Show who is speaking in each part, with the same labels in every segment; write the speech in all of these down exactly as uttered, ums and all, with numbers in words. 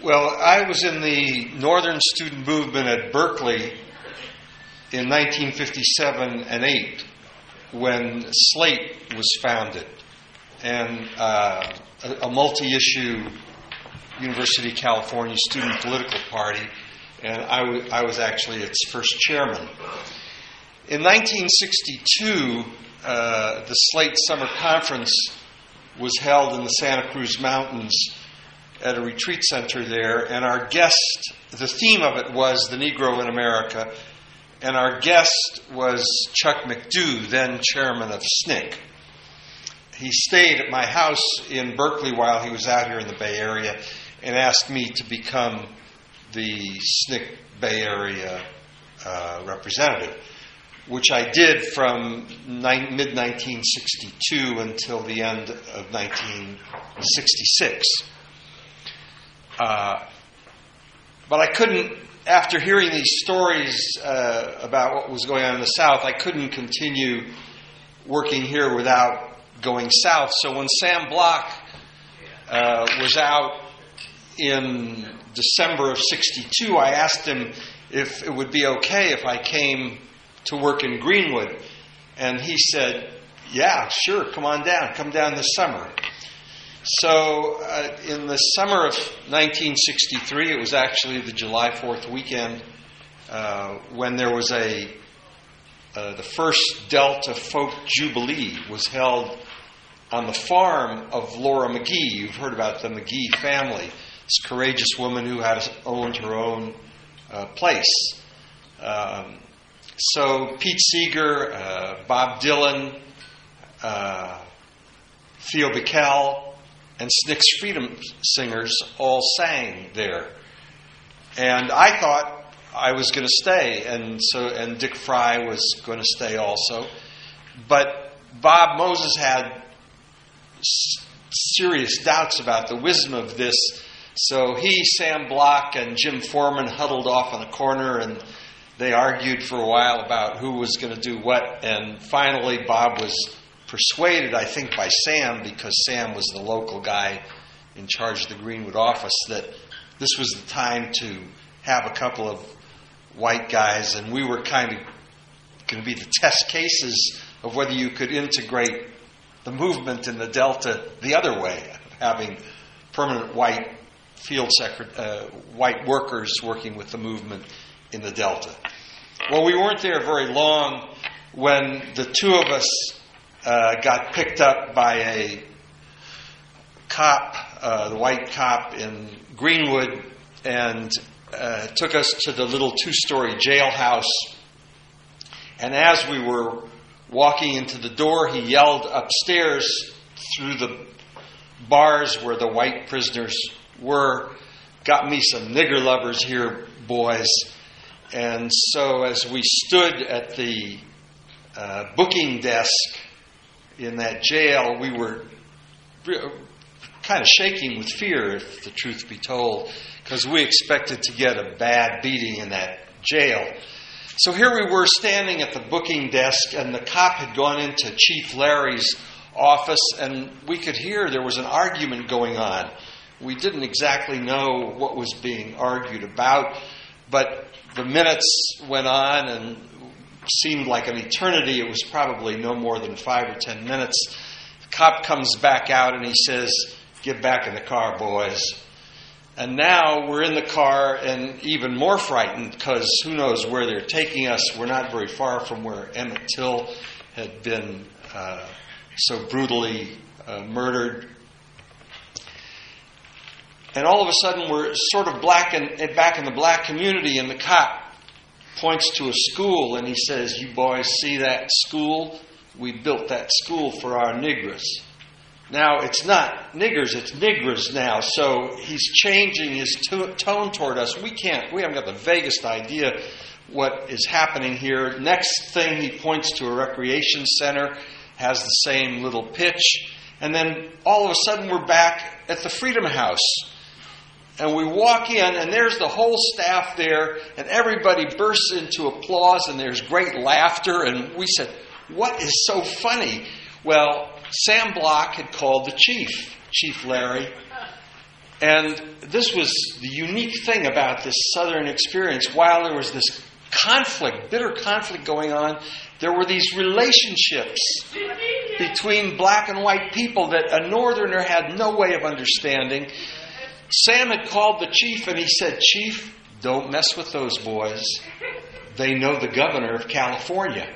Speaker 1: Well, I was in the Northern Student Movement at Berkeley in nineteen fifty-seven and eight when Slate was founded, and uh, a, a multi-issue University of California student political party, and I, w- I was actually its first chairman. In nineteen sixty-two, uh, the Slate Summer Conference was held in the Santa Cruz Mountains at a retreat center there, and our guest, the theme of it was the Negro in America, and our guest was Chuck McDew, then chairman of S N C C. He stayed at my house in Berkeley while he was out here in the Bay Area and asked me to become the S N C C Bay Area uh, representative, which I did from ni- mid nineteen sixty-two until the end of nineteen sixty-six. Uh, but I couldn't, after hearing these stories uh, about what was going on in the South, I couldn't continue working here without going south. So when Sam Bloch uh, was out in December of sixty-two, I asked him if it would be okay if I came to work in Greenwood. And he said, yeah, sure, come on down. Come down this summer. So uh, in the summer of nineteen sixty-three, it was actually the July fourth weekend, uh, when there was a, uh, the first Delta Folk Jubilee was held on the farm of Laura McGee. You've heard about the McGee family, this courageous woman who had owned her own uh, place. Um, so Pete Seeger, uh, Bob Dylan, uh, Theo Bickel, and S N C C's Freedom Singers all sang there. And I thought I was going to stay, and so and Dick Fry was going to stay also. But Bob Moses had s- serious doubts about the wisdom of this, so he, Sam Bloch, and Jim Foreman huddled off in a corner, and they argued for a while about who was going to do what, and finally Bob was persuaded, I think, by Sam, because Sam was the local guy in charge of the Greenwood office, that this was the time to have a couple of white guys, and we were kind of going to be the test cases of whether you could integrate the movement in the Delta the other way, having permanent white field secret, uh, white workers working with the movement in the Delta. Well, we weren't there very long when the two of us Uh, got picked up by a cop, uh, the white cop in Greenwood, and uh, took us to the little two-story jailhouse. And as we were walking into the door, he yelled upstairs through the bars where the white prisoners were, "Got me some nigger lovers here, boys." And so as we stood at the uh, booking desk in that jail, we were kind of shaking with fear, if the truth be told, because we expected to get a bad beating in that jail. So here we were standing at the booking desk, and the cop had gone into Chief Larry's office, and we could hear there was an argument going on. We didn't exactly know what was being argued about, but the minutes went on and seemed like an eternity. It was probably no more than five or ten minutes. The cop comes back out and he says, "Get back in the car, boys." And now we're in the car and even more frightened, because who knows where they're taking us. We're not very far from where Emmett Till had been uh, so brutally uh, murdered. And all of a sudden we're sort of black in, back in the black community, and the cop points to a school and he says, "You boys see that school? We built that school for our niggers." Now, it's not niggers, it's nigras now. So he's changing his to- tone toward us. We can't, we haven't got the vaguest idea what is happening here. Next thing, he points to a recreation center, has the same little pitch. And then all of a sudden we're back at the Freedom House. And we walk in, and there's the whole staff there, and everybody bursts into applause, and there's great laughter. And we said, "What is so funny?" Well, Sam Bloch had called the chief, Chief Larry, And this was the unique thing about this Southern experience. While there was this conflict, bitter conflict going on, there were these relationships between black and white people that a Northerner had no way of understanding. Sam had called the chief and he said, "Chief, don't mess with those boys. They know the governor of California."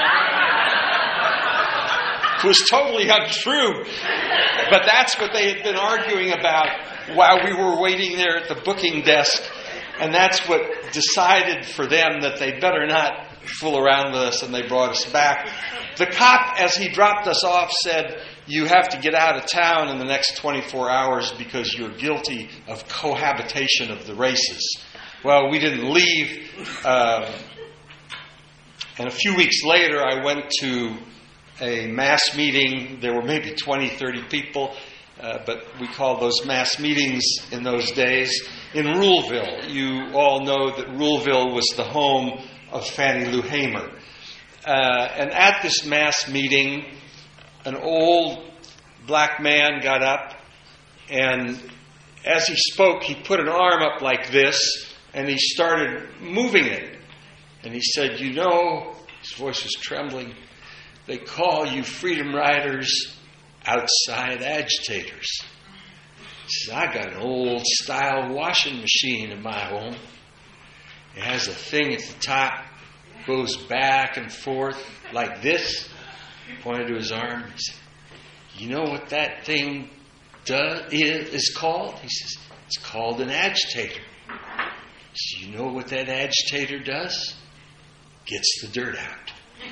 Speaker 1: It was totally untrue. But that's what they had been arguing about while we were waiting there at the booking desk. And that's what decided for them that they better not fool around with us, and they brought us back. The cop, as he dropped us off, said, "You have to get out of town in the next twenty-four hours because you're guilty of cohabitation of the races." Well, we didn't leave. Um, and a few weeks later, I went to a mass meeting. There were maybe twenty, thirty people, uh, but we called those mass meetings in those days in Ruleville. You all know that Ruleville was the home of Fannie Lou Hamer. Uh, and at this mass meeting, an old black man got up, and as he spoke, he put an arm up like this, and he started moving it. And he said, "You know," his voice was trembling, "they call you freedom riders outside agitators." He says, "I got an old style washing machine in my home. It has a thing at the top, goes back and forth like this." He pointed to his arm. He said, "You know what that thing does, is, is called?" He says, "It's called an agitator." He says, "You know what that agitator does? Gets the dirt out."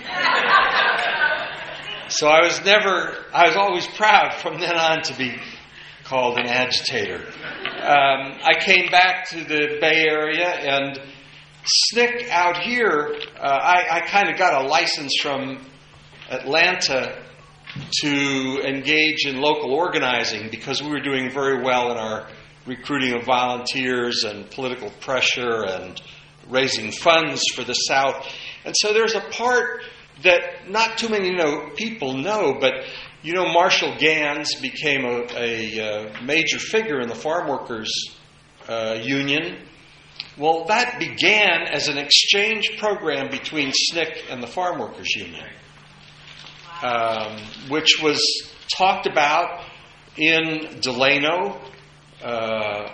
Speaker 1: So I was never, I was always proud from then on to be called an agitator. Um, I came back to the Bay Area, and S N C C out here, uh, I, I kind of got a license from Atlanta to engage in local organizing because we were doing very well in our recruiting of volunteers and political pressure and raising funds for the South. And so there's a part that not too many know, people know, but you know Marshall Gans became a, a, a major figure in the farm workers uh, union. Well, that began as an exchange program between S N C C and the Farm Workers Union, um, which was talked about in Delano uh,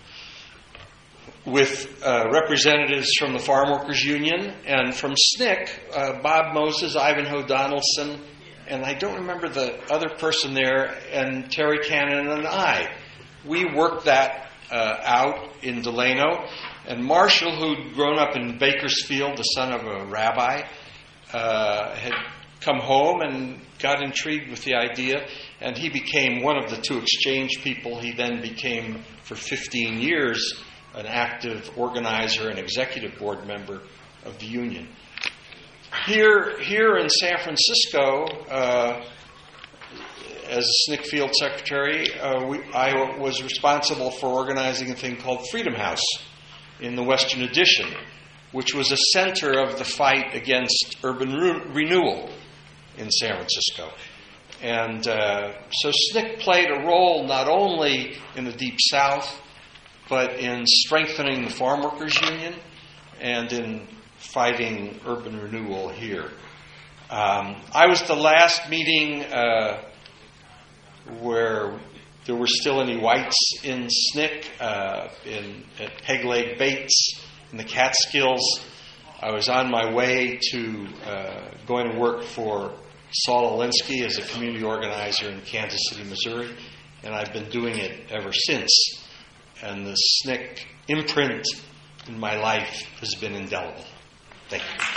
Speaker 1: with uh, representatives from the Farm Workers Union and from S N C C, uh, Bob Moses, Ivanhoe Donaldson, and I don't remember the other person there, and Terry Cannon and I. We worked that uh, out in Delano. And Marshall, who'd grown up in Bakersfield, the son of a rabbi, uh, had come home and got intrigued with the idea, and he became one of the two exchange people. He then became, for fifteen years, an active organizer and executive board member of the union. Here, here in San Francisco, uh, as S N C C field secretary, uh, we, I was responsible for organizing a thing called Freedom House in the Western Addition, which was a center of the fight against urban re- renewal in San Francisco. And uh, so S N C C played a role not only in the Deep South, but in strengthening the Farm Workers Union and in fighting urban renewal here. Um, I was the last meeting uh, where there were still any whites in S N C C, uh, in, at Peg Leg Bates in the Catskills. I was on my way to uh, going to work for Saul Alinsky as a community organizer in Kansas City, Missouri, and I've been doing it ever since. And the S N C C imprint in my life has been indelible. Thank you.